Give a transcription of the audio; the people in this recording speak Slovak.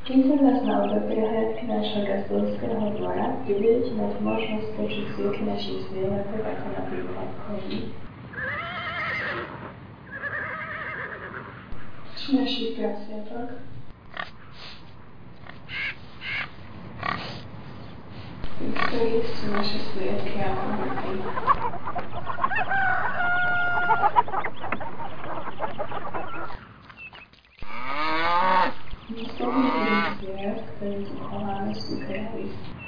Kým sa nás naozaj prehliadky nášho gazdovského dvora, kde budete mať možnosť počuť zvuky našich zvieratok, ako napríklad koní, či našich prasiatok, ktorých sú naše sliedky a kohoty. Výsledný zvierat, ktorý tu chováme, sú králi.